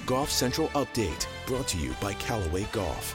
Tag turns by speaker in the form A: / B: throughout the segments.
A: Golf Central Update, brought to you by Callaway Golf.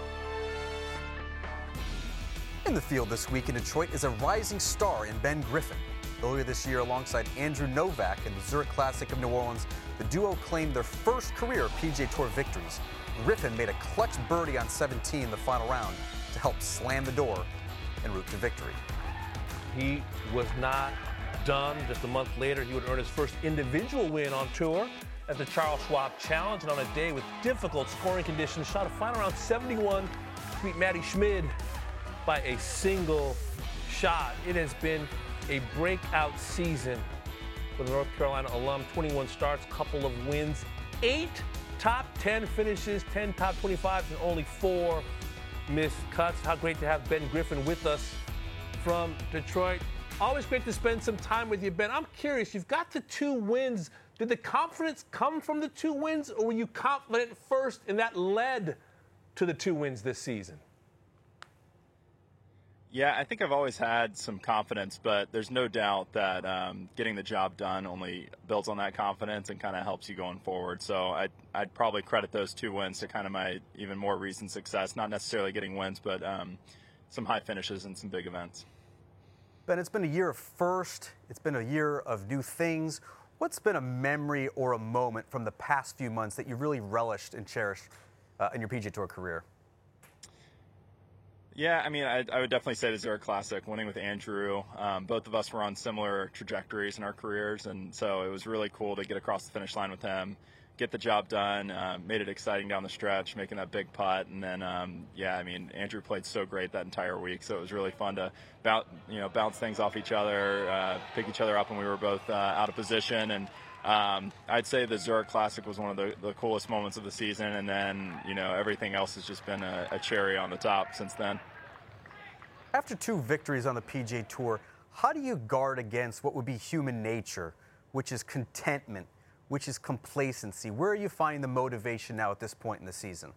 B: In the field this week in Detroit is a rising star in Ben Griffin. Earlier this year, alongside Andrew Novak in the Zurich Classic of New Orleans, the duo claimed their first career PGA Tour victories. Griffin made a clutch birdie on 17 in the final round to help slam the door en route to victory.
C: He was not done. Just a month later, he would earn his first individual win on tour at the Charles Schwab Challenge, and on a day with difficult scoring conditions, shot a final round 71 to beat Matty Schmid by a single shot. It has been a breakout season for the North Carolina alum. 21 starts, couple of wins, 8 top 10 finishes, 10 top 25s, and only 4 missed cuts. How great to have Ben Griffin with us from Detroit. Always great to spend some time with you, Ben. I'm curious, you've got the 2 wins. Did the confidence come from the 2 wins, or were you confident first and that led to the 2 wins this season?
D: Yeah, I think I've always had some confidence, but there's no doubt that getting the job done only builds on that confidence and kind of helps you going forward. So I'd probably credit those 2 wins to kind of my even more recent success, not necessarily getting wins, but some high finishes and some big events.
B: Ben, it's been a year of first. It's been a year of new things. What's been a memory or a moment from the past few months that you really relished and cherished in your PGA Tour career?
D: Yeah, I mean, I would definitely say the Zurich Classic, winning with Andrew. Both of us were on similar trajectories in our careers, and so it was really cool to get across the finish line with him, get the job done, made it exciting down the stretch, making that big putt, and then, yeah, I mean, Andrew played so great that entire week, so it was really fun to bounce things off each other, pick each other up when we were both out of position, and I'd say the Zurich Classic was one of the coolest moments of the season, and then, everything else has just been a cherry on the top since then.
B: After 2 victories on the PGA Tour, how do you guard against what would be human nature, which is contentment, which is complacency? Where are you finding the motivation now at this point in the season?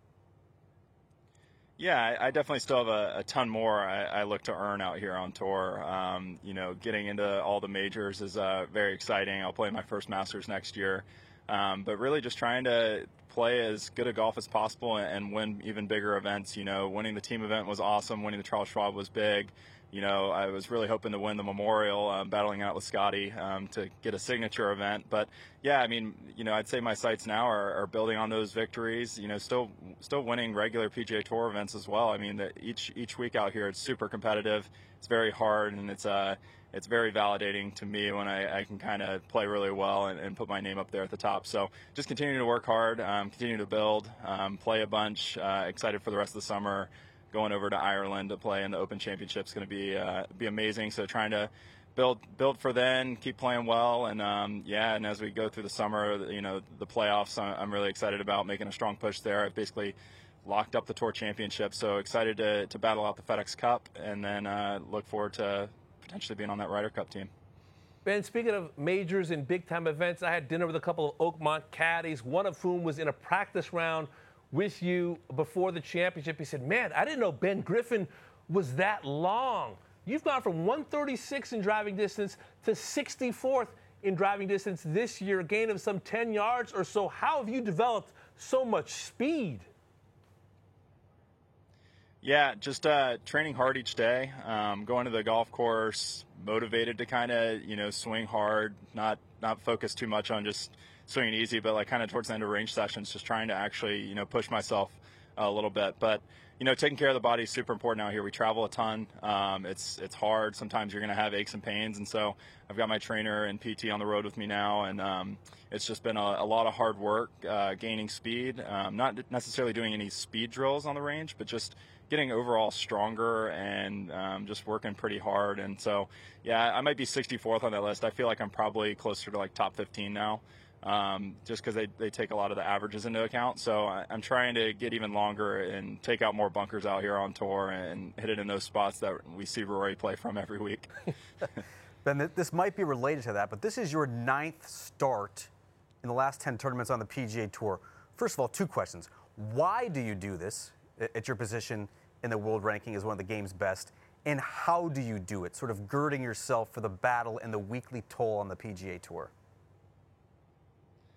D: Yeah, I definitely still have a ton more I look to earn out here on tour. Getting into all the majors is very exciting. I'll play my first Masters next year. But really just trying to play as good a golf as possible and win even bigger events. Winning the team event was awesome. Winning the Charles Schwab was big. I was really hoping to win the Memorial, battling out with Scotty to get a signature event. But yeah, I mean, I'd say my sights now are building on those victories. Still winning regular PGA Tour events as well. I mean, each week out here, it's super competitive. It's very hard, and it's very validating to me when I can kind of play really well and put my name up there at the top. So just continuing to work hard, continue to build, play a bunch. Excited for the rest of the summer. Going over to Ireland to play in the Open Championship is going to be amazing. So trying to build for then, keep playing well, and and as we go through the summer, the playoffs, I'm really excited about making a strong push there. I've basically locked up the Tour Championship, so excited to battle out the FedEx Cup, and then look forward to potentially being on that Ryder Cup team.
C: Ben, speaking of majors and big-time events, I had dinner with a couple of Oakmont caddies, one of whom was in a practice round with you before the championship. He said, man, I didn't know Ben Griffin was that long. You've gone from 136 in driving distance to 64th in driving distance this year, a gain of some 10 yards or so. How have you developed so much speed?
D: Yeah, just training hard each day, going to the golf course, motivated to kind of, swing hard, not focus too much on just swinging easy, but like kind of towards the end of range sessions, just trying to actually, push myself a little bit. But, taking care of the body is super important out here. We travel a ton. It's hard. Sometimes you're going to have aches and pains. And so I've got my trainer and PT on the road with me now. And it's just been a lot of hard work, gaining speed, not necessarily doing any speed drills on the range, but just getting overall stronger and just working pretty hard. And so, yeah, I might be 64th on that list. I feel like I'm probably closer to like top 15 now. Just because they take a lot of the averages into account. So I'm trying to get even longer and take out more bunkers out here on tour and hit it in those spots that we see Rory play from every week.
B: Ben, this might be related to that, but this is your 9th start in the last 10 tournaments on the PGA Tour. First of all, 2 questions. Why do you do this at your position in the world ranking as one of the game's best? And how do you do it, sort of girding yourself for the battle and the weekly toll on the PGA Tour?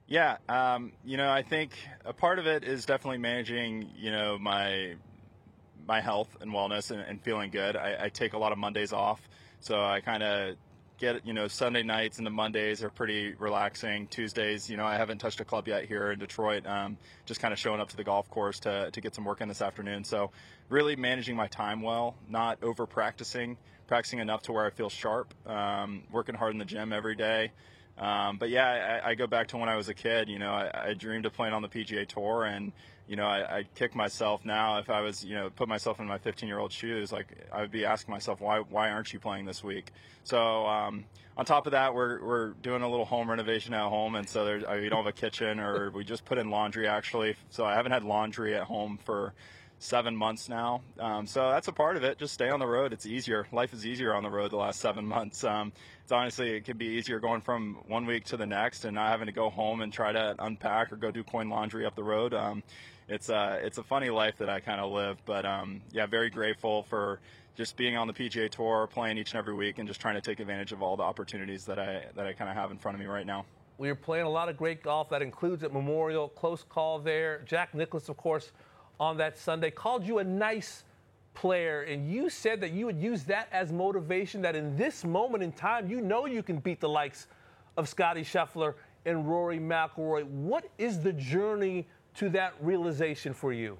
D: Yeah, I think a part of it is definitely managing, my health and wellness and feeling good. I take a lot of Mondays off, so I kind of get, Sunday nights into Mondays are pretty relaxing. Tuesdays, I haven't touched a club yet here in Detroit, just kind of showing up to the golf course to get some work in this afternoon. So really managing my time well, not over practicing enough to where I feel sharp, working hard in the gym every day. But yeah, I go back to when I was a kid. I dreamed of playing on the PGA Tour, and I kick myself now if I was, put myself in my 15-year-old shoes. Like, I would be asking myself, why aren't you playing this week? So on top of that, we're doing a little home renovation at home, and so we don't have a kitchen, or we just put in laundry actually. So I haven't had laundry at home for 7 months now. So that's a part of it. Just stay on the road. It's easier. Life is easier on the road the last 7 months. It's honestly, it can be easier going from 1 week to the next and not having to go home and try to unpack or go do coin laundry up the road. It's a funny life that I kind of live, but yeah, very grateful for just being on the PGA Tour, playing each and every week, and just trying to take advantage of all the opportunities that I kind of have in front of me right now.
C: We are playing a lot of great golf. That includes at Memorial. Close call there. Jack Nicklaus, of course, on that Sunday, called you a nice player, and you said that you would use that as motivation, that in this moment in time, you can beat the likes of Scottie Scheffler and Rory McIlroy. What is the journey to that realization for you?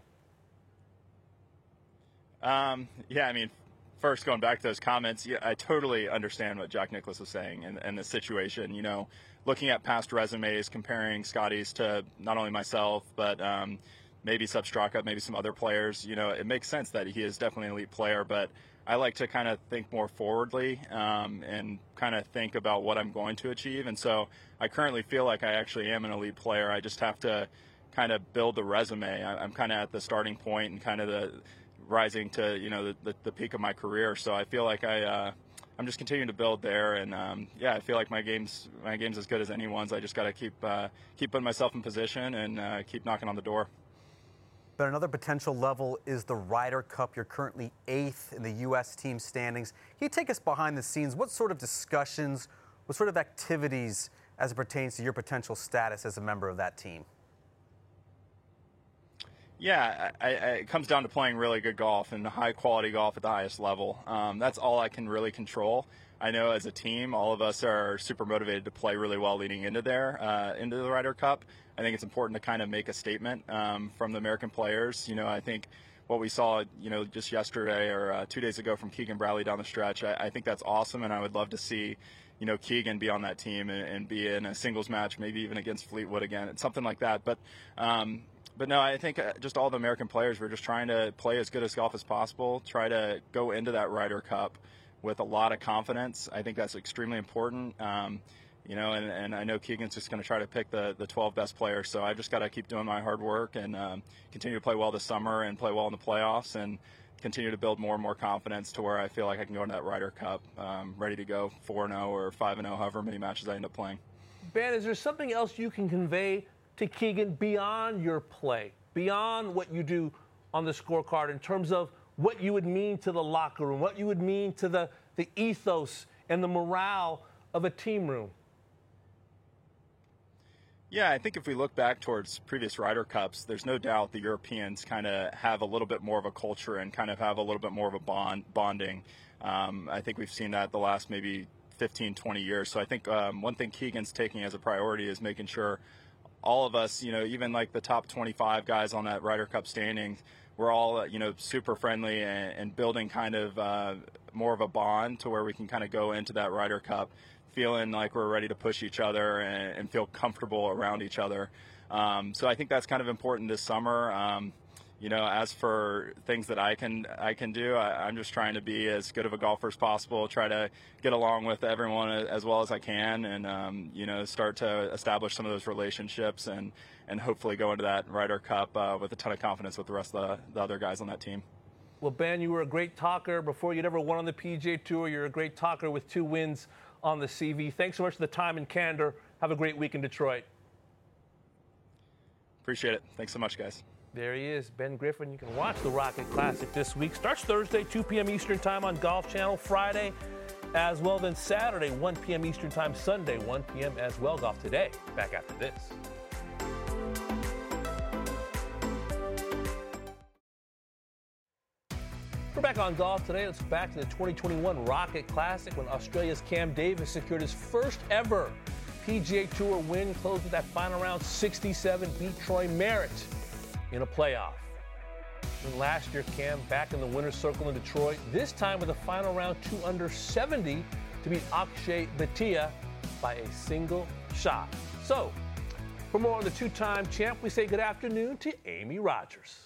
D: First, going back to those comments, yeah, I totally understand what Jack Nicklaus was saying and the situation. Looking at past resumes, comparing Scottie's to not only myself, but maybe Sepp Straka, maybe some other players, it makes sense that he is definitely an elite player, but I like to kind of think more forwardly and kind of think about what I'm going to achieve. And so I currently feel like I actually am an elite player. I just have to kind of build the resume. I'm kind of at the starting point and kind of the rising to, the peak of my career. So I feel like I'm just continuing to build there. And I feel like my game's as good as anyone's. I just got to keep putting myself in position and keep knocking on the door.
B: But another potential level is the Ryder Cup. You're currently 8th in the U.S. team standings. Can you take us behind the scenes? What sort of discussions, what sort of activities as it pertains to your potential status as a member of that team?
D: Yeah, it comes down to playing really good golf and high-quality golf at the highest level. That's all I can really control. I know as a team, all of us are super motivated to play really well leading into the Ryder Cup. I think it's important to kind of make a statement from the American players. I think what we saw, just yesterday or 2 days ago from Keegan Bradley down the stretch, I think that's awesome, and I would love to see, Keegan be on that team and be in a singles match, maybe even against Fleetwood again, something like that. But no, I think just all the American players, we're just trying to play as good as golf as possible, try to go into that Ryder Cup with a lot of confidence. I think that's extremely important. And I know Keegan's just going to try to pick the 12 best players. So I just got to keep doing my hard work and continue to play well this summer and play well in the playoffs and continue to build more and more confidence to where I feel like I can go into that Ryder Cup ready to go 4-0 or 5-0, however many matches I end up playing.
C: Ben, is there something else you can convey to Keegan beyond your play, beyond what you do on the scorecard, in terms of what you would mean to the locker room, what you would mean to the ethos and the morale of a team room?
D: Yeah, I think if we look back towards previous Ryder Cups, there's no doubt the Europeans kind of have a little bit more of a culture and kind of have a little bit more of a bonding. I think we've seen that the last maybe 15, 20 years. So I think one thing Keegan's taking as a priority is making sure all of us, even like the top 25 guys on that Ryder Cup standing, we're all, super friendly and building kind of more of a bond to where we can kind of go into that Ryder Cup feeling like we're ready to push each other and feel comfortable around each other. So I think that's kind of important this summer. As for things that I can do, I'm just trying to be as good of a golfer as possible, try to get along with everyone as well as I can, and start to establish some of those relationships and hopefully go into that Ryder Cup with a ton of confidence with the rest of the other guys on that team.
C: Well, Ben, you were a great talker before you'd ever won on the PGA Tour. You're a great talker with 2 wins on the CV. Thanks so much for the time and candor. Have a great week in Detroit.
D: Appreciate it. Thanks so much, guys.
C: There he is, Ben Griffin. You can watch the Rocket Classic this week. Starts Thursday, 2 p.m. Eastern Time on Golf Channel. Friday as well. Then Saturday, 1 p.m. Eastern Time. Sunday, 1 p.m. as well. Golf Today. Back after this. We're back on golf today. Let's go back to the 2021 Rocket Classic when Australia's Cam Davis secured his first ever PGA Tour win, closed with that final round 67, beat Troy Merritt in a playoff. And last year, Cam back in the winner's circle in Detroit, this time with a final round 2 under 70 to beat Akshay Bhatia by a single shot. So, for more on the two-time champ, we say good afternoon to Amy Rogers.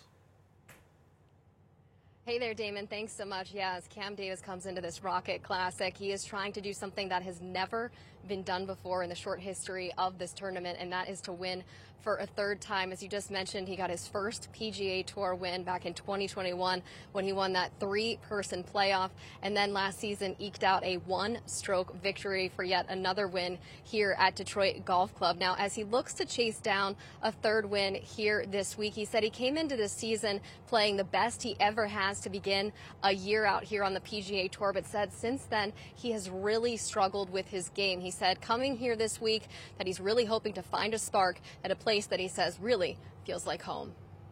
E: Hey there, Damon. Thanks so much. Yeah, as Cam Davis comes into this Rocket Classic, he is trying to do something that has never been done before in the short history of this tournament, and that is to win for a third time. As you just mentioned, he got his first PGA Tour win back in 2021 when he won that 3-person playoff, and then last season eked out a 1-stroke victory for yet another win here at Detroit Golf Club. Now, as he looks to chase down a third win here this week, he said he came into this season playing the best he ever has to begin a year out here on the PGA Tour, but said since then he has really struggled with his game. He said coming here this week that he's really hoping to find a spark at a place that he says really feels like home.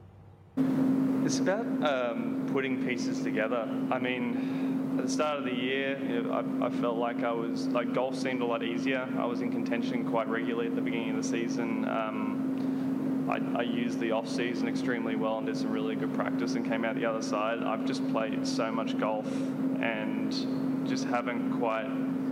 F: It's about putting pieces together. I mean, at the start of the year, I felt like golf seemed a lot easier. I was in contention quite regularly at the beginning of the season. I used the off-season extremely well and did some really good practice and came out the other side. I've just played so much golf and just haven't quite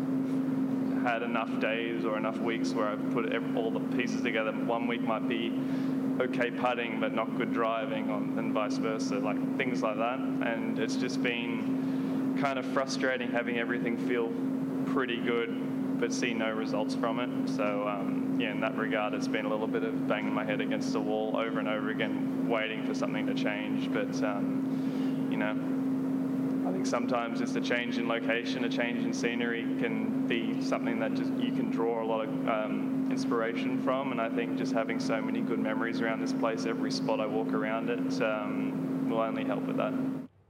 F: had enough days or enough weeks where I've put all the pieces together. One week might be okay putting but not good driving, and vice versa, like things like that. And it's just been kind of frustrating having everything feel pretty good but see no results from it. So yeah, in that regard, it's been a little bit of banging my head against the wall over and over again, waiting for something to change. But you know, I think sometimes just a change in location, a change in scenery can be something that just you can draw a lot of inspiration from. And I think just having so many good memories around this place, every spot I walk around it, will only help with that.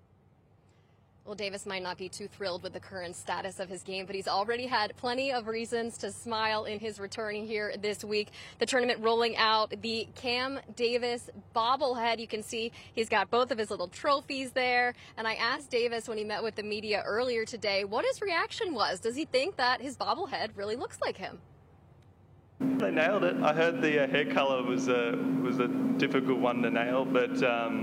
E: Well, Davis might not be too thrilled with the current status of his game, but he's already had plenty of reasons to smile in his return here this week. The tournament rolling out the Cam Davis bobblehead. You can see he's got both of his little trophies there. And I asked Davis when he met with the media earlier today what his reaction was. Does he think that his bobblehead really looks like him?
F: They nailed it. I heard the hair color was a difficult one to nail, but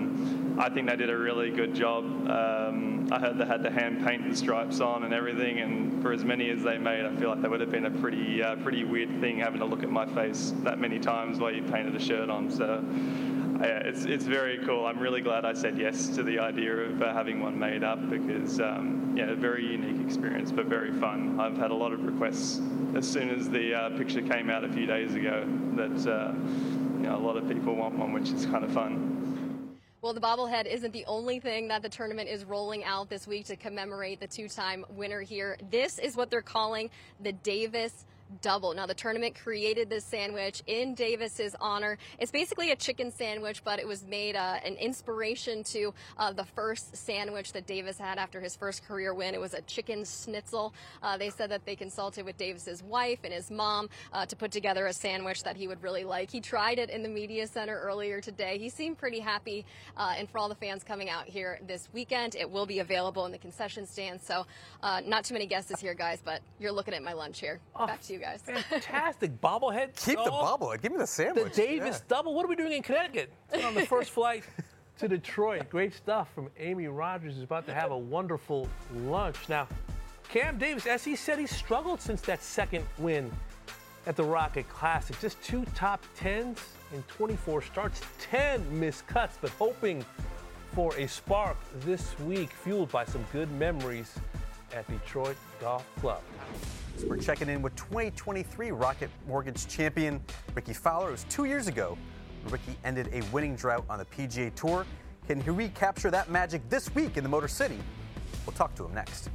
F: I think they did a really good job. I heard they had to hand paint the stripes on and everything, and for as many as they made, I feel like that would have been a pretty weird thing having to look at my face that many times while you painted a shirt on. So yeah, it's very cool. I'm really glad I said yes to the idea of having one made up because yeah, a very unique experience, but very fun. I've had a lot of requests as soon as the picture came out a few days ago that you know, a lot of people want one, which is kind of fun.
E: Well, the bobblehead isn't the only thing that the tournament is rolling out this week to commemorate the 2-time winner here. This is what they're calling the Davis Double. Now, the tournament created this sandwich in Davis's honor. It's basically a chicken sandwich, but it was made an inspiration to the first sandwich that Davis had after his first career win. It was a chicken schnitzel. They said that they consulted with Davis's wife and his mom to put together a sandwich that he would really like. He tried it in the media center earlier today. He seemed pretty happy, and for all the fans coming out here this weekend, it will be available in the concession stand. So not too many guesses here, guys, but you're looking at my lunch here. Back to you guys.
C: Fantastic bobblehead.
B: Keep the bobblehead. Give me the sandwich.
C: The Davis Double. What are we doing in Connecticut? On the first flight to Detroit. Great stuff from Amy Rogers, who's about to have a wonderful lunch. Now, Cam Davis, as he said, he struggled since that second win at the Rocket Classic. Just 2 top 10s in 24 starts, 10 missed cuts, but hoping for a spark this week, fueled by some good memories at Detroit Golf Club.
B: So we're checking in with 2023 Rocket Mortgage champion Rickie Fowler. It was 2 years ago Rickie ended a winning drought on the PGA Tour. Can he recapture that magic this week in the Motor City? We'll talk to him next.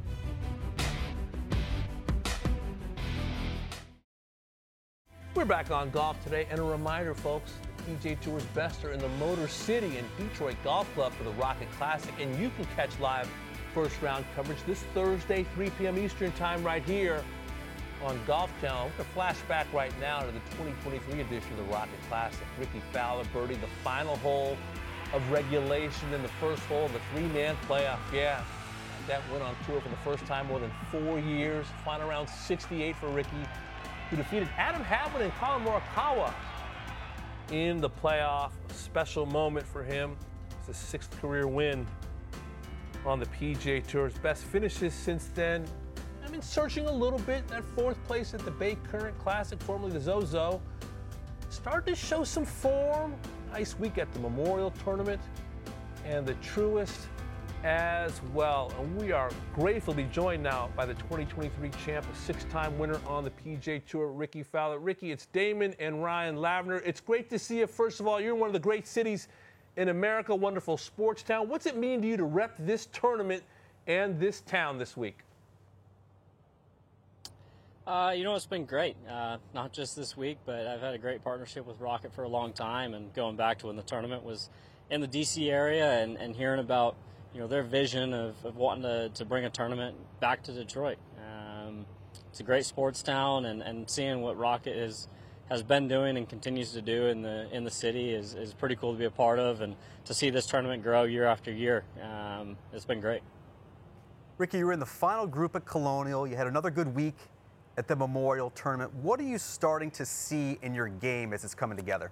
C: We're back on golf today, and a reminder, folks, the PGA Tour's best are in the Motor City and Detroit Golf Club for the Rocket Classic, and you can catch live first round coverage this Thursday, 3 p.m. Eastern time, right here on Golf Channel. We're going to flash back right now to the 2023 edition of the Rocket Classic. Rickie Fowler birdied the final hole of regulation in the first hole of the three-man playoff. Yeah, that win on tour for the first time more than 4 years. Final round 68 for Ricky, who defeated Adam Hadwin and Colin Morikawa in the playoff. A special moment for him. It's his sixth career win on the PGA Tour's best finishes since then. I've been searching a little bit. That fourth place at the Bay Current Classic, formerly the Zozo, started to show some form. Nice week at the Memorial Tournament and the Truist as well. And we are gratefully joined now by the 2023 champ, a six-time winner on the PGA Tour, Ricky Fowler. Ricky, it's Damon and Ryan Lavner. It's great to see you. First of all, you're in one of the great cities in America, wonderful sports town. What's it mean to you to rep this tournament and this town this week?
G: It's been great. Not just this week, but I've had a great partnership with Rocket for a long time, and going back to when the tournament was in the D.C. area and hearing about, their vision of wanting to bring a tournament back to Detroit. It's a great sports town, and seeing what Rocket has been doing and continues to do in the city is pretty cool to be a part of, and to see this tournament grow year after year. It's been great.
B: Ricky, you were in the final group at Colonial. You had another good week at the Memorial Tournament. What are you starting to see in your game as it's coming together?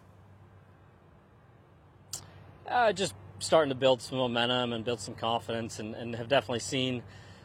G: Just starting to build some momentum and build some confidence, and have definitely seen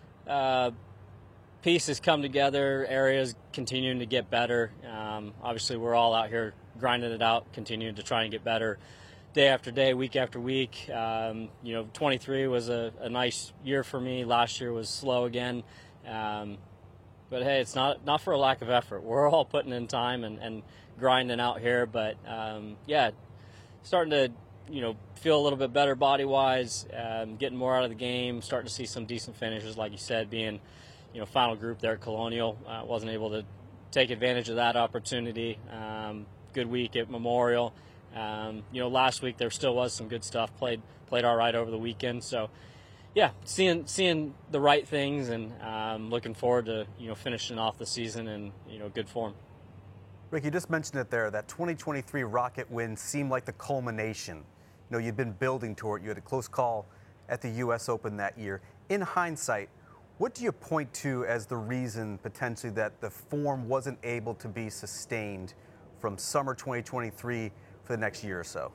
G: pieces come together, areas continuing to get better. Obviously, we're all out here grinding it out, continuing to try and get better day after day, week after week. 23 was a nice year for me. Last year was slow again. But hey, it's not for a lack of effort. We're all putting in time and grinding out here. But starting to feel a little bit better body-wise, getting more out of the game, starting to see some decent finishes, like you said, being final group there at Colonial. Wasn't able to take advantage of that opportunity. Good week at Memorial. Last week there still was some good stuff. Played all right over the weekend. So. Yeah, seeing the right things, and looking forward to finishing off the season in good form.
B: Rick, you just mentioned it there. That 2023 Rocket win seemed like the culmination. You'd been building toward it. You had a close call at the U.S. Open that year. In hindsight, what do you point to as the reason potentially that the form wasn't able to be sustained from summer 2023 for the next year or so?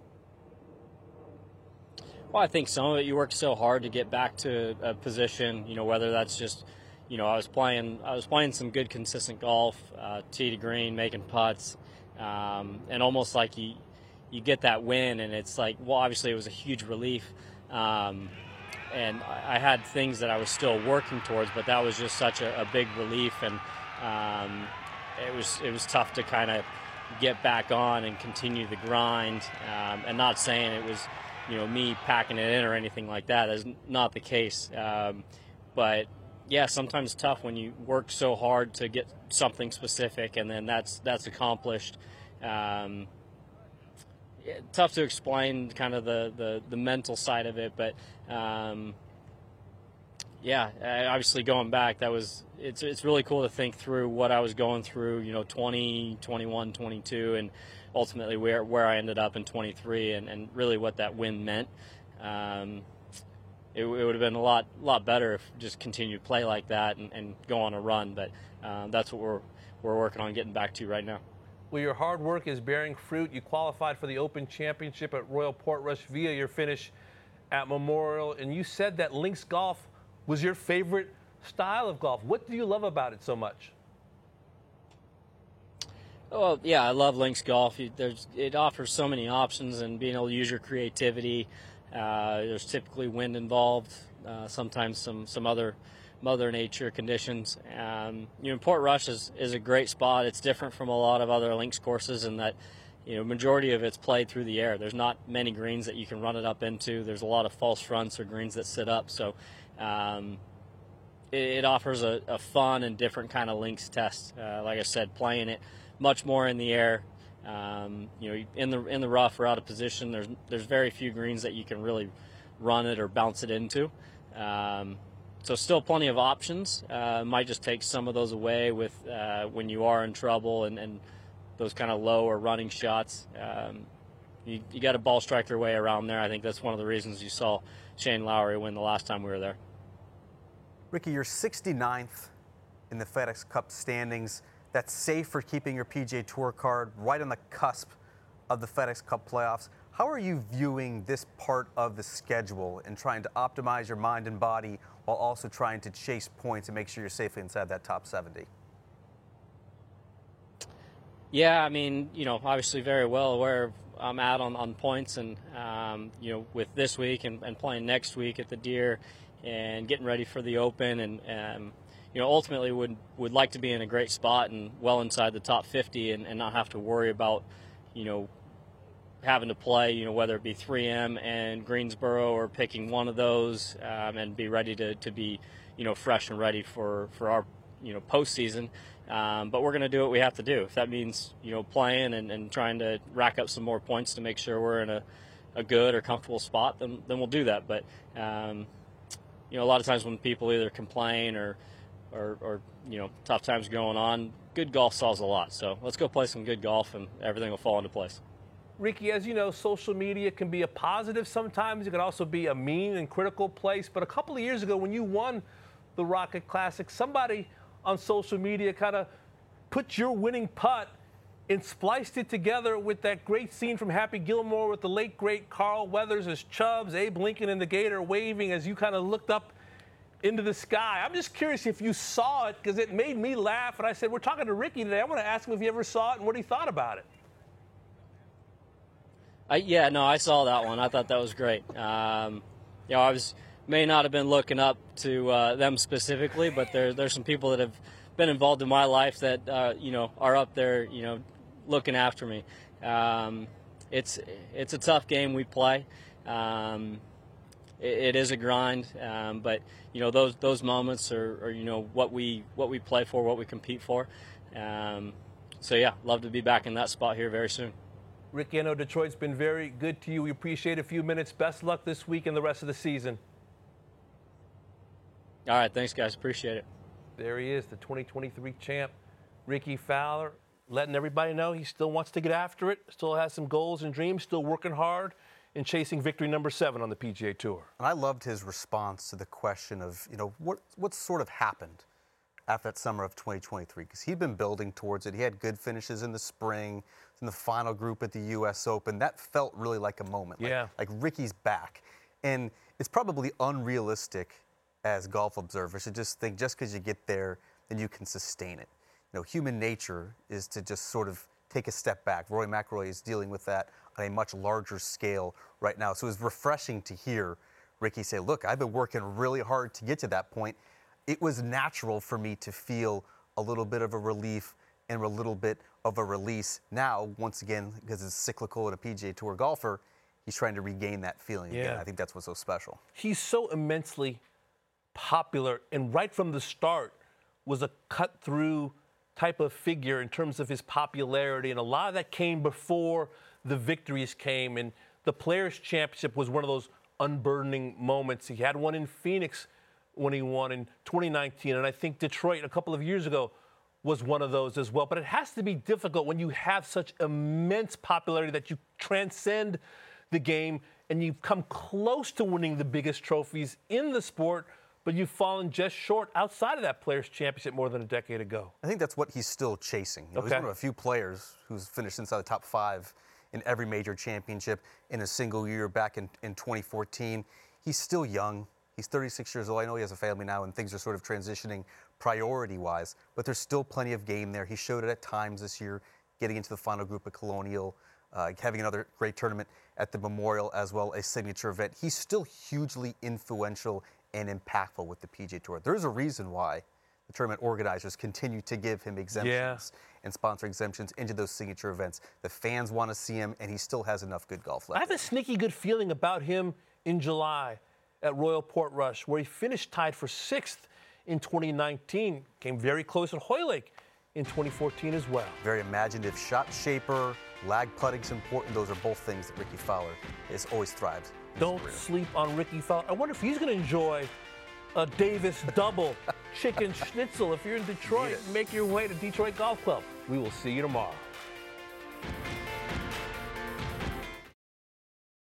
G: Well, I think some of it, you work so hard to get back to a position, whether that's just, I was playing some good consistent golf, tee to green, making putts, and almost like you get that win, and it's like, well, obviously it was a huge relief, and I had things that I was still working towards, but that was just such a big relief, and it was tough to kind of get back on and continue the grind, and not saying it was me packing it in or anything like that. That's not the case. But yeah, sometimes it's tough when you work so hard to get something specific, and then that's accomplished. Tough to explain kind of the mental side of it, but obviously going back, it's really cool to think through what I was going through, 20, 21, 22, and ultimately where I ended up in 23, and really what that win meant. It would have been a lot better if just continued to play like that and go on a run, but that's what we're working on getting back to right now.
C: Well, your hard work is bearing fruit. You qualified for the Open Championship at Royal Portrush via your finish at Memorial, and you said that links golf was your favorite style of golf. What do you love about it so much?
G: Well, yeah, I love links golf. It offers so many options, and being able to use your creativity. There's typically wind involved, sometimes some other Mother Nature conditions. Portrush is a great spot. It's different from a lot of other links courses in that, majority of it's played through the air. There's not many greens that you can run it up into. There's a lot of false fronts or greens that sit up. So it offers a fun and different kind of links test. Like I said, playing it much more in the air. In the rough or out of position, there's very few greens that you can really run it or bounce it into. So still plenty of options. Might just take some of those away with when you are in trouble and those kind of low or running shots. you got to ball strike your way around there. I think that's one of the reasons you saw Shane Lowry win the last time we were there.
B: Ricky, you're 69th in the FedEx Cup standings. That's safe for keeping your PGA Tour card right on the cusp of the FedEx Cup playoffs. How are you viewing this part of the schedule and trying to optimize your mind and body while also trying to chase points and make sure you're safely inside that top 70?
G: Yeah, I mean, obviously very well aware I'm at on points, and with this week and playing next week at the Deere and getting ready for the Open, and ultimately would like to be in a great spot and well inside the top 50 and not have to worry about having to play, whether it be 3M and Greensboro or picking one of those, and be ready to be, fresh and ready for our, postseason. But we're going to do what we have to do. If that means, playing and trying to rack up some more points to make sure we're in a good or comfortable spot, then we'll do that. But, a lot of times when people either complain or tough times going on, good golf solves a lot. So let's go play some good golf and everything will fall into place.
C: Ricky, as you know, social media can be a positive sometimes. It can also be a mean and critical place. But a couple of years ago when you won the Rocket Classic, somebody on social media kind of put your winning putt and spliced it together with that great scene from Happy Gilmore with the late, great Carl Weathers as Chubbs, Abe Lincoln and the Gator waving as you kind of looked up into the sky. I'm just curious if you saw it, because it made me laugh. And I said, we're talking to Ricky today. I want to ask him if he ever saw it and what he thought about it.
G: I saw that one. I thought that was great. I may not have been looking up to them specifically, but there's some people that have been involved in my life that are up there, looking after me. It's a tough game we play. It is a grind, but those moments are what we play for, what we compete for. Love to be back in that spot here very soon.
C: Ricky, I know Detroit's been very good to you. We appreciate a few minutes. Best of luck this week and the rest of the season.
G: All right, thanks, guys. Appreciate it.
C: There he is, the 2023 champ, Ricky Fowler, letting everybody know he still wants to get after it, still has some goals and dreams, still working hard and chasing victory number 7 on the PGA Tour.
B: And I loved his response to the question of, what sort of happened after that summer of 2023, because he'd been building towards it. He had good finishes in the spring, in the final group at the U.S. Open. That felt really like a moment.
C: Yeah.
B: Like Ricky's back. And it's probably unrealistic as golf observers to just think just because you get there, then you can sustain it. Human nature is to just sort of take a step back. Rory McIlroy is dealing with that on a much larger scale right now. So it was refreshing to hear Ricky say, look, I've been working really hard to get to that point. It was natural for me to feel a little bit of a relief and a little bit of a release. Now, once again, because it's cyclical and a PGA Tour golfer, he's trying to regain that feeling again. I think that's what's so special.
C: He's so immensely popular, and right from the start was a cut-through type of figure in terms of his popularity, and a lot of that came before the victories came, and the Players' Championship was one of those unburdening moments. He had one in Phoenix when he won in 2019, and I think Detroit a couple of years ago was one of those as well. But it has to be difficult when you have such immense popularity that you transcend the game and you've come close to winning the biggest trophies in the sport, but you've fallen just short outside of that Players' Championship more than a decade ago.
B: I think that's what he's still chasing. He's one of a few players who's finished inside the top 5 in every major championship in a single year back in 2014. He's still young. He's 36 years old. I know he has a family now and things are sort of transitioning priority-wise, but there's still plenty of game there. He showed it at times this year, getting into the final group at Colonial, having another great tournament at the Memorial as well, a signature event. He's still hugely influential and impactful with the PGA Tour. There's a reason why the tournament organizers continue to give him exemptions and sponsor exemptions into those signature events. The fans want to see him, and he still has enough good golf left.
C: I have a sneaky good feeling about him in July at Royal Portrush, where he finished tied for 6th in 2019, came very close at Hoylake in 2014 as well.
B: Very imaginative shot shaper, lag putting's important. Those are both things that Ricky Fowler has always thrived.
C: Don't sleep on Ricky Fowler. I wonder if he's going to enjoy a Davis double chicken schnitzel. If you're in Detroit, make your way to Detroit Golf Club. We will see you tomorrow.